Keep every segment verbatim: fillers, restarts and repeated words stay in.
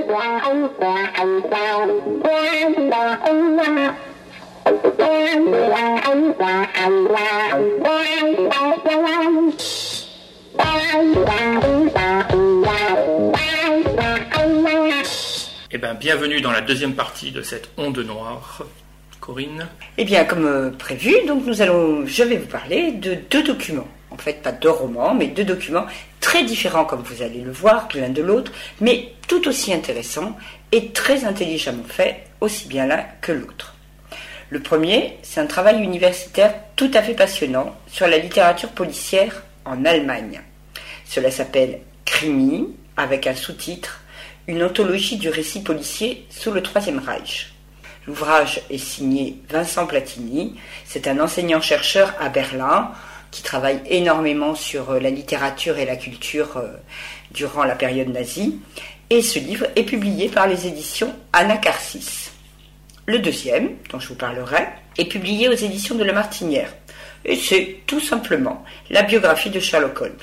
Eh bien, bienvenue dans la deuxième partie de cette onde noire. Corinne. Eh bien, comme prévu, donc nous allons, je vais vous parler de deux documents. En fait, pas deux romans, mais deux documents très différents, comme vous allez le voir, l'un de l'autre, mais tout aussi intéressants et très intelligemment faits, aussi bien l'un que l'autre. Le premier, c'est un travail universitaire tout à fait passionnant sur la littérature policière en Allemagne. Cela s'appelle Krimi, avec un sous-titre, une anthologie du récit policier sous le Troisième Reich. L'ouvrage est signé Vincent Platini, c'est un enseignant-chercheur à Berlin qui travaille énormément sur la littérature et la culture durant la période nazie, et ce livre est publié par les éditions Anacarsis. Le deuxième, dont je vous parlerai, est publié aux éditions de La Martinière, et c'est tout simplement la biographie de Sherlock Holmes.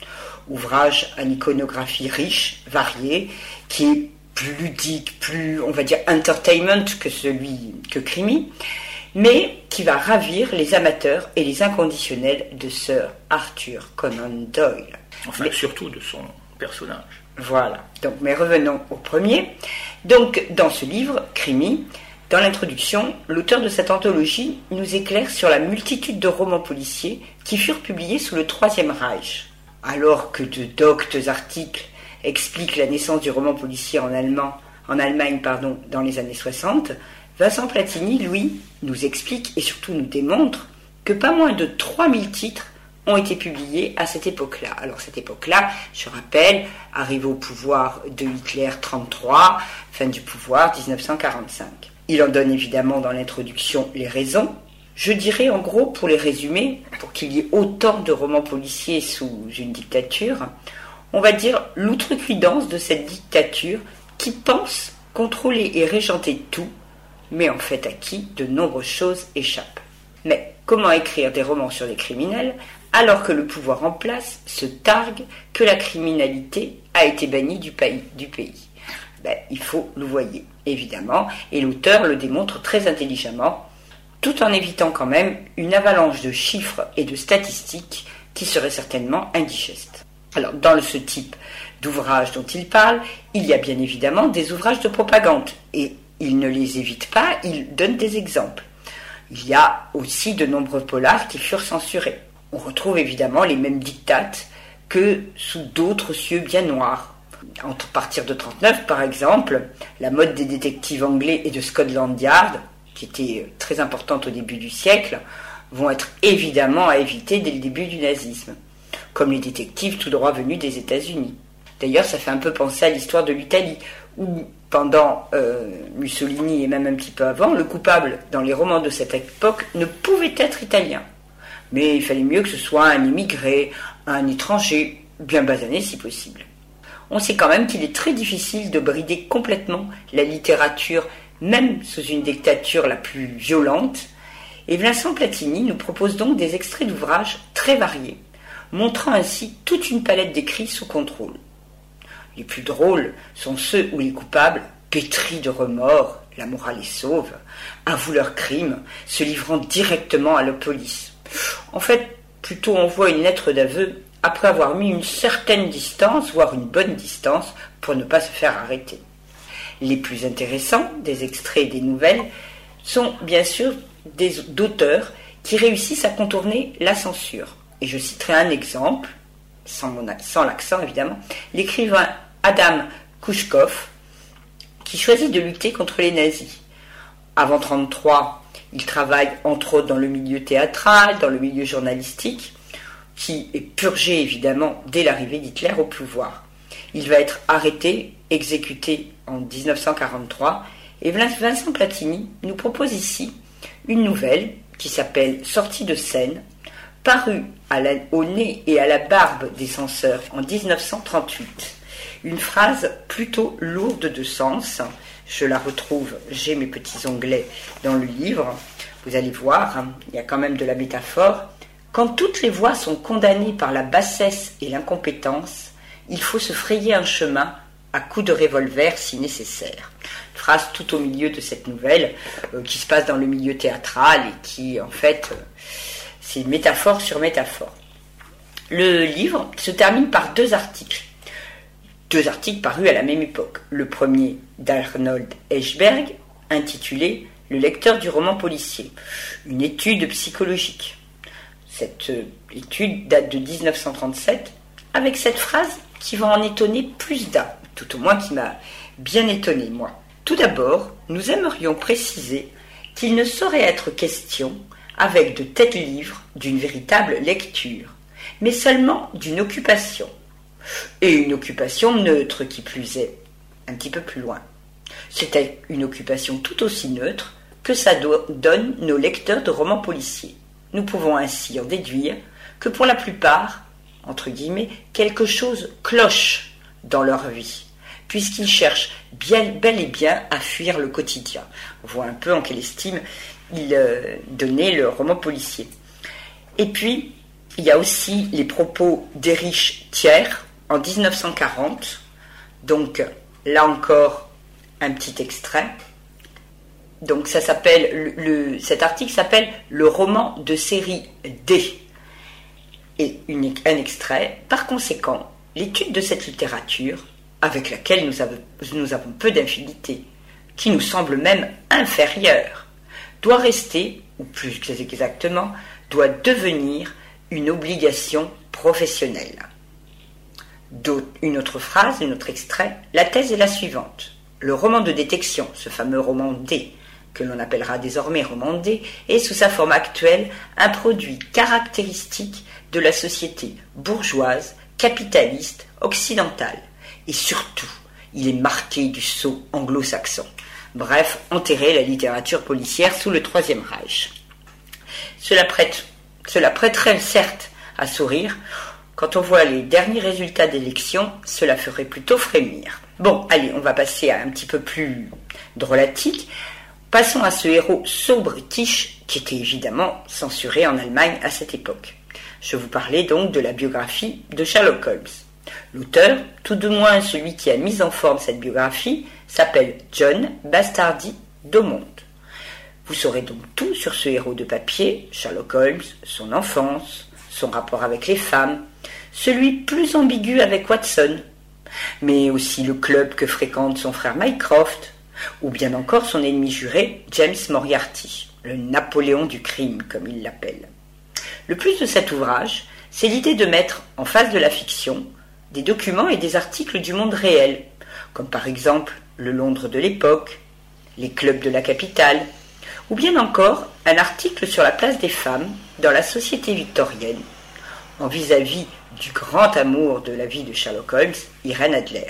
Ouvrage à une iconographie riche, variée, qui est plus ludique, plus, on va dire, entertainment que celui que Krimi, mais qui va ravir les amateurs et les inconditionnels de Sir Arthur Conan Doyle. Enfin, mais, surtout de son personnage. Voilà. Donc, mais revenons au premier. Donc, dans ce livre, Krimi, dans l'introduction, l'auteur de cette anthologie nous éclaire sur la multitude de romans policiers qui furent publiés sous le Troisième Reich. Alors que de doctes articles expliquent la naissance du roman policier en, allemand, en Allemagne pardon, dans les années soixante, Vincent Platini, lui, nous explique et surtout nous démontre que pas moins de trois mille titres ont été publiés à cette époque-là. Alors cette époque-là, je rappelle, arrivée au pouvoir de Hitler trente-trois, fin du pouvoir dix-neuf cent quarante-cinq. Il en donne évidemment dans l'introduction les raisons. Je dirais en gros, pour les résumer, pour qu'il y ait autant de romans policiers sous une dictature, on va dire l'outrecuidance de cette dictature qui pense contrôler et régenter tout, mais en fait à qui de nombreuses choses échappent. Mais comment écrire des romans sur les criminels alors que le pouvoir en place se targue que la criminalité a été bannie du pays, du pays ben, il faut louvoyer, évidemment, et l'auteur le démontre très intelligemment, tout en évitant quand même une avalanche de chiffres et de statistiques qui seraient certainement indigestes. Alors, dans ce type d'ouvrage dont il parle, il y a bien évidemment des ouvrages de propagande, et il ne les évite pas, il donne des exemples. Il y a aussi de nombreux polars qui furent censurés. On retrouve évidemment les mêmes dictates que sous d'autres cieux bien noirs. À partir de trente-neuf, par exemple, la mode des détectives anglais et de Scotland Yard, qui était très importante au début du siècle, vont être évidemment à éviter dès le début du nazisme, comme les détectives tout droit venus des États-Unis. D'ailleurs, ça fait un peu penser à l'histoire de l'Italie, où pendant euh, Mussolini et même un petit peu avant, le coupable dans les romans de cette époque ne pouvait être italien. Mais il fallait mieux que ce soit un immigré, un étranger, bien basané si possible. On sait quand même qu'il est très difficile de brider complètement la littérature, même sous une dictature la plus violente, et Vincent Platini nous propose donc des extraits d'ouvrages très variés, montrant ainsi toute une palette d'écrits sous contrôle. Les plus drôles sont ceux où les coupables, pétris de remords, la morale est sauve, avouent leurs crimes, se livrant directement à la police. En fait, plutôt on voit une lettre d'aveu après avoir mis une certaine distance, voire une bonne distance, pour ne pas se faire arrêter. Les plus intéressants des extraits et des nouvelles sont bien sûr des, d'auteurs qui réussissent à contourner la censure. Et je citerai un exemple, sans, mon, sans l'accent évidemment, l'écrivain Adam Kouchkov, qui choisit de lutter contre les nazis. Avant trente-trois, il travaille entre autres dans le milieu théâtral, dans le milieu journalistique, qui est purgé évidemment dès l'arrivée d'Hitler au pouvoir. Il va être arrêté, exécuté en dix-neuf cent quarante-trois, et Vincent Platini nous propose ici une nouvelle qui s'appelle « Sortie de scène », parue à la, au nez et à la barbe des censeurs en dix-neuf cent trente-huit. Une phrase plutôt lourde de sens, je la retrouve, j'ai mes petits onglets dans le livre, vous allez voir, hein, il y a quand même de la métaphore. Quand toutes les voies sont condamnées par la bassesse et l'incompétence, il faut se frayer un chemin à coups de revolver si nécessaire. Phrase tout au milieu de cette nouvelle euh, qui se passe dans le milieu théâtral et qui, en fait, euh, c'est métaphore sur métaphore. Le livre se termine par deux articles. Deux articles parus à la même époque. Le premier d'Arnold Eichberg, intitulé « Le lecteur du roman policier », une étude psychologique. Cette euh, étude date de dix-neuf cent trente-sept, avec cette phrase qui va en étonner plus d'un, tout au moins qui m'a bien étonné, moi. Tout d'abord, nous aimerions préciser qu'il ne saurait être question, avec de tels livres, d'une véritable lecture, mais seulement d'une occupation. Et une occupation neutre qui plus est, un petit peu plus loin. C'était une occupation tout aussi neutre que ça do- donne nos lecteurs de romans policiers. Nous pouvons ainsi en déduire que pour la plupart, entre guillemets, quelque chose cloche dans leur vie, puisqu'ils cherchent bien, bel et bien à fuir le quotidien. On voit un peu en quelle estime il euh, donnait le roman policier. Et puis, il y a aussi les propos d'Erich Thiers en dix-neuf cent quarante. Donc, là encore, un petit extrait. Donc, ça s'appelle, le, le, cet article s'appelle « Le roman de série D ». Et une, un extrait. Par conséquent, l'étude de cette littérature, avec laquelle nous avons, nous avons peu d'infinité, qui nous semble même inférieure, doit rester, ou plus exactement, doit devenir une obligation professionnelle. D'autre, une autre phrase, un autre extrait, la thèse est la suivante. Le roman de détection, ce fameux roman D, que l'on appellera désormais roman D, est sous sa forme actuelle un produit caractéristique de la société bourgeoise, capitaliste, occidentale. Et surtout, il est marqué du sceau anglo-saxon. Bref, enterrer la littérature policière sous le Troisième Reich. Cela prête, cela prêterait certes à sourire. Quand on voit les derniers résultats d'élections, cela ferait plutôt frémir. Bon, allez, on va passer à un petit peu plus drôlatique. Passons à ce héros so-british qui était évidemment censuré en Allemagne à cette époque. Je vous parlais donc de la biographie de Sherlock Holmes. L'auteur, tout de moins celui qui a mis en forme cette biographie, s'appelle John Bastardi d'Aumont. Vous saurez donc tout sur ce héros de papier, Sherlock Holmes, son enfance, son rapport avec les femmes, celui plus ambigu avec Watson, mais aussi le club que fréquente son frère Mycroft, ou bien encore son ennemi juré, James Moriarty, le Napoléon du crime, comme il l'appelle. Le plus de cet ouvrage, c'est l'idée de mettre en face de la fiction des documents et des articles du monde réel, comme par exemple le Londres de l'époque, les clubs de la capitale, ou bien encore un article sur la place des femmes dans la société victorienne, en vis-à-vis du grand amour de la vie de Sherlock Holmes, Irène Adler.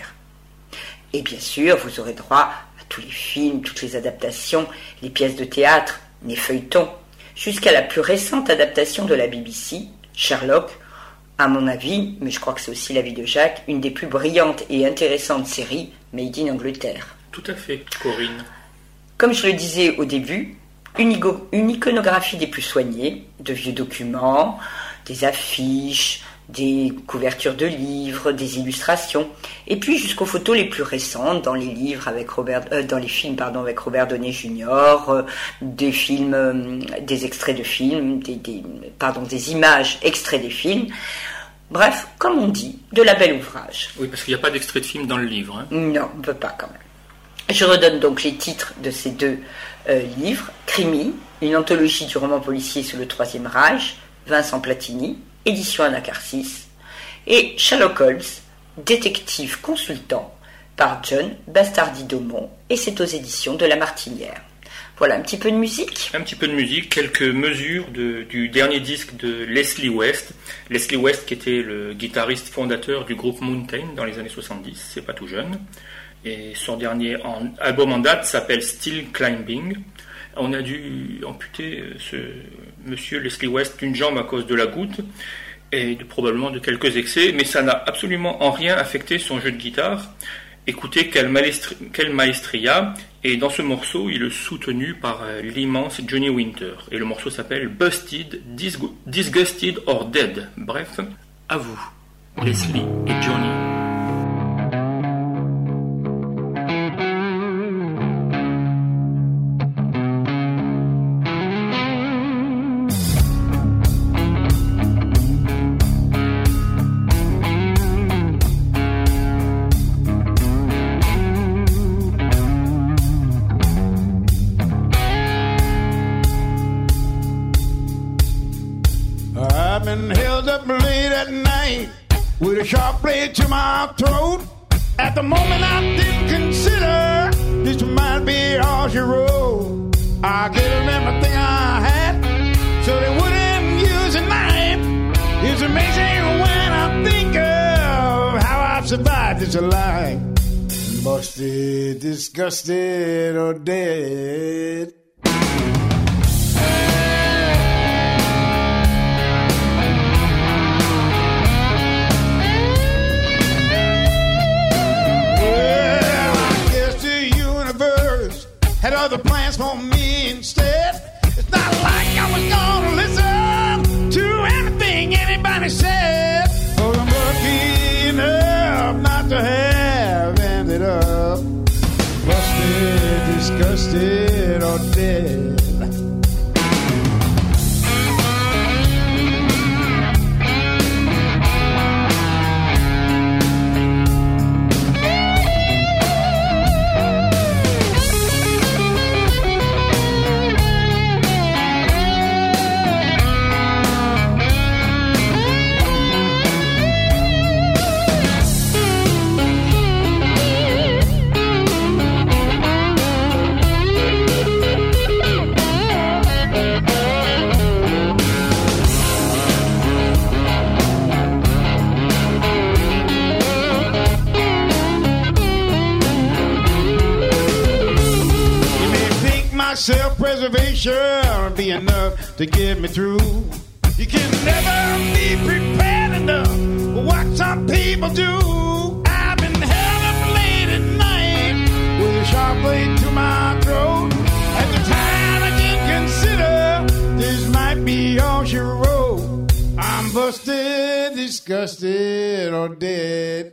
Et bien sûr, vous aurez droit à tous les films, toutes les adaptations, les pièces de théâtre, les feuilletons, jusqu'à la plus récente adaptation de la B B C, Sherlock, à mon avis, mais je crois que c'est aussi l'avis de Jacques, une des plus brillantes et intéressantes séries made in Angleterre. Tout à fait, Corinne. Comme je le disais au début, une, igo- une iconographie des plus soignées, de vieux documents, des affiches, des couvertures de livres, des illustrations, et puis jusqu'aux photos les plus récentes dans les livres avec Robert, euh, dans les films pardon avec Robert Downey junior, euh, des films, euh, des extraits de films, des, des pardon des images extraits des films. Bref, comme on dit, de la belle ouvrage. Oui, parce qu'il n'y a pas d'extrait de film dans le livre. Hein. Non, on ne peut pas quand même. Je redonne donc les titres de ces deux euh, livres. Crimi, une anthologie du roman policier sous le Troisième Reich, Vincent Platini, édition Anacarsis, et Sherlock Holmes, détective consultant, par John Bastardi d'Aumont, et c'est aux éditions de La Martinière. Voilà, un petit peu de musique. Un petit peu de musique, quelques mesures de, du dernier disque de Leslie West. Leslie West qui était le guitariste fondateur du groupe Mountain dans les années soixante-dix, c'est pas tout jeune. Et son dernier en, album en date s'appelle Still Climbing. On a dû amputer ce monsieur Leslie West d'une jambe à cause de la goutte et de, probablement de quelques excès, mais ça n'a absolument en rien affecté son jeu de guitare. Écoutez quelle, maestri- quelle maestria, et dans ce morceau il est soutenu par l'immense Johnny Winter, et le morceau s'appelle Busted, Disgu- Disgusted or Dead. Bref, à vous, Leslie et Johnny. was up late at night with a sharp blade to my throat. At the moment I didn't consider this might be all she wrote. I gave them everything I had so they wouldn't use a knife. It's amazing when I think of how I've survived this life. Busted, disgusted, or dead. Had other plans for me instead. It's not like I was gonna listen to anything anybody said. Oh, I'm lucky enough not to have ended up busted, disgusted, or dead. Self-preservation be enough to get me through. You can never be prepared enough for what some people do. I've been held up late at night with a sharp blade to my throat. At the time I didn't consider this might be all she wrote. I'm busted, disgusted, or dead.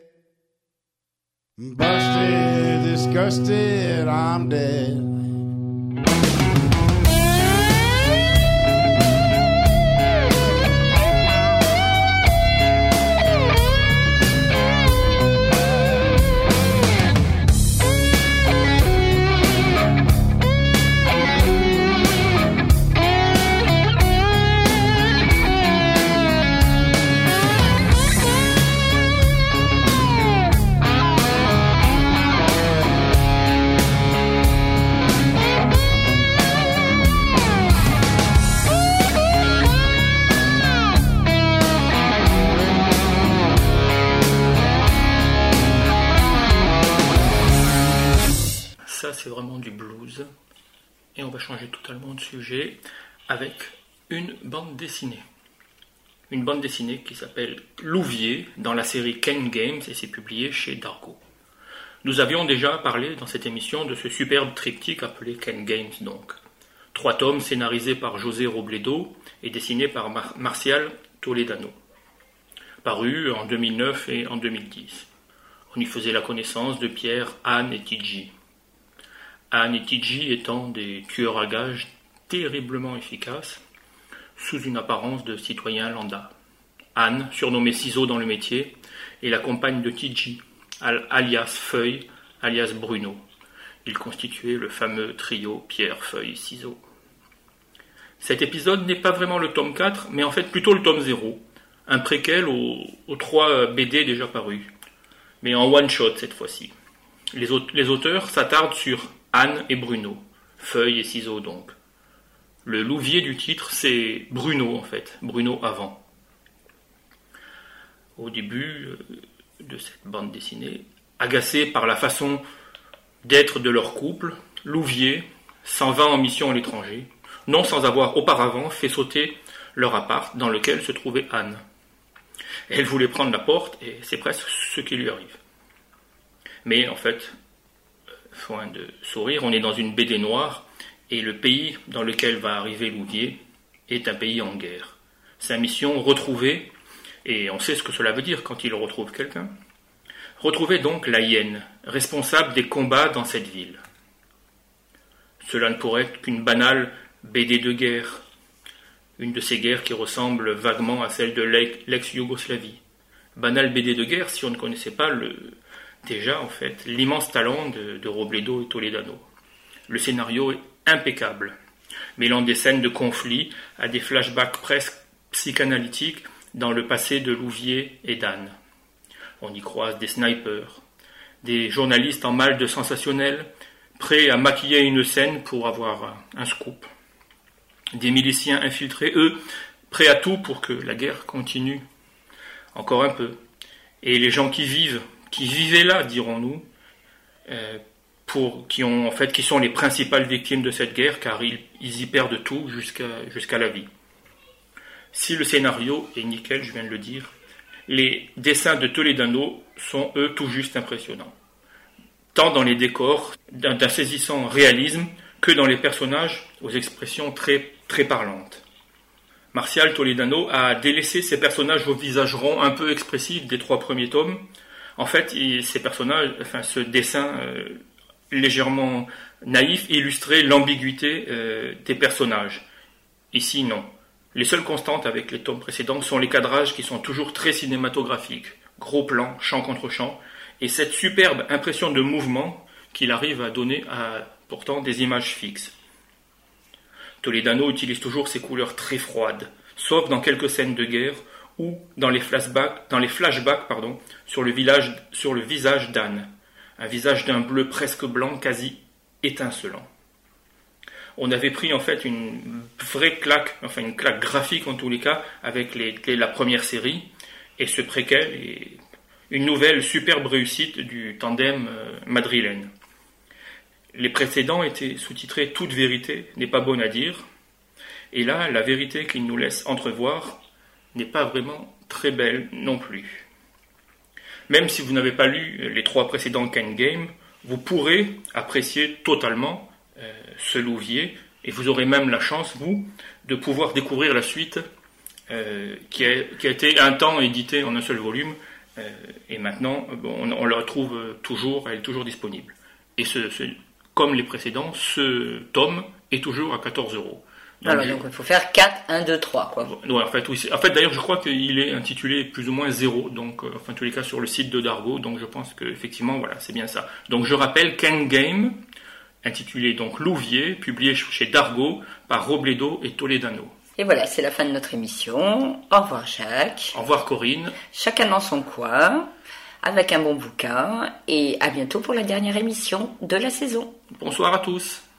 Busted, disgusted, I'm dead. C'est vraiment du blues. Et on va changer totalement de sujet avec une bande dessinée. Une bande dessinée qui s'appelle Louviers dans la série Ken Games et c'est publié chez Dargaud. Nous avions déjà parlé dans cette émission de ce superbe triptyque appelé Ken Games donc. Trois tomes scénarisés par José Robledo et dessinés par Mar- Marcial Toledano. Parus en deux mille neuf et en deux mille dix. On y faisait la connaissance de Pierre, Anne et Tidji. Anne et Tidji étant des tueurs à gages terriblement efficaces, sous une apparence de citoyen lambda. Anne, surnommée Ciseaux dans le métier, est la compagne de Tidji, alias Feuille, alias Bruno. Ils constituaient le fameux trio Pierre, Feuille, Ciseaux. Cet épisode n'est pas vraiment le tome quatre, mais en fait plutôt le tome zéro, un préquel aux, aux trois B D déjà parus, mais en one-shot cette fois-ci. Les, aut- les auteurs s'attardent sur Anne et Bruno, Feuille et Ciseaux donc. Le louvier du titre, c'est Bruno en fait, Bruno avant. Au début de cette bande dessinée, agacé par la façon d'être de leur couple, Louvier s'en va en mission à l'étranger, non sans avoir auparavant fait sauter leur appart dans lequel se trouvait Anne. Elle voulait prendre la porte et c'est presque ce qui lui arrive. Mais en fait, point de sourire, on est dans une B D noire et le pays dans lequel va arriver Louvier est un pays en guerre. Sa mission, retrouver, et on sait ce que cela veut dire quand il retrouve quelqu'un, retrouver donc la hyène, responsable des combats dans cette ville. Cela ne pourrait être qu'une banale B D de guerre, une de ces guerres qui ressemblent vaguement à celle de l'ex-Yougoslavie. Banale B D de guerre si on ne connaissait pas le... déjà en fait l'immense talent de, de Robledo et Toledano. Le scénario est impeccable, mêlant des scènes de conflit à des flashbacks presque psychanalytiques dans le passé de Louviers et d'Anne. On y croise des snipers, des journalistes en mal de sensationnel, prêts à maquiller une scène pour avoir un scoop. Des miliciens infiltrés, eux, prêts à tout pour que la guerre continue. Encore un peu. Et les gens qui vivent, qui vivaient là, dirons-nous, euh, pour, qui, ont, en fait, qui sont les principales victimes de cette guerre, car ils, ils y perdent tout jusqu'à, jusqu'à la vie. Si le scénario est nickel, je viens de le dire, les dessins de Toledano sont, eux, tout juste impressionnants. Tant dans les décors, d'un, d'un saisissant réalisme, que dans les personnages aux expressions très, très parlantes. Martial Toledano a délaissé ses personnages au visage rond un peu expressif des trois premiers tomes. En fait, il, ces personnages, enfin, ce dessin euh, légèrement naïf illustrait l'ambiguïté euh, des personnages. Ici, non. Les seules constantes avec les tomes précédents sont les cadrages qui sont toujours très cinématographiques, gros plans, champ contre champ, et cette superbe impression de mouvement qu'il arrive à donner à pourtant des images fixes. Toledano utilise toujours ses couleurs très froides, sauf dans quelques scènes de guerre ou dans les flashbacks, dans les flashbacks pardon, sur, le village, sur le visage d'Anne, un visage d'un bleu presque blanc, quasi étincelant. On avait pris en fait une vraie claque, enfin une claque graphique en tous les cas, avec les, les, la première série, et ce préquel est une nouvelle superbe réussite du tandem euh, madrilène. Les précédents étaient sous-titrés « Toute vérité n'est pas bonne à dire », et là, la vérité qu'il nous laisse entrevoir n'est pas vraiment très belle non plus. Même si vous n'avez pas lu les trois précédents Ken Game, vous pourrez apprécier totalement euh, ce Louviers, et vous aurez même la chance, vous, de pouvoir découvrir la suite euh, qui, a, qui a été un temps éditée en un seul volume, euh, et maintenant, bon, on, on la retrouve toujours, elle est toujours disponible. Et ce, ce, comme les précédents, ce tome est toujours à quatorze euros. Donc, alors, donc il faut faire quatre, un, deux, trois, quoi. Ouais, en fait, oui. En fait, d'ailleurs, je crois qu'il est intitulé plus ou moins zéro, donc, euh, enfin, en tous les cas, sur le site de Dargo, donc je pense qu'effectivement, voilà, c'est bien ça. Donc, je rappelle, Ken Game, intitulé donc Louviers, publié chez Dargo par Robledo et Toledano. Et voilà, c'est la fin de notre émission. Au revoir, Jacques. Au revoir, Corinne. Chacun dans son coin, avec un bon bouquin, et à bientôt pour la dernière émission de la saison. Bonsoir à tous.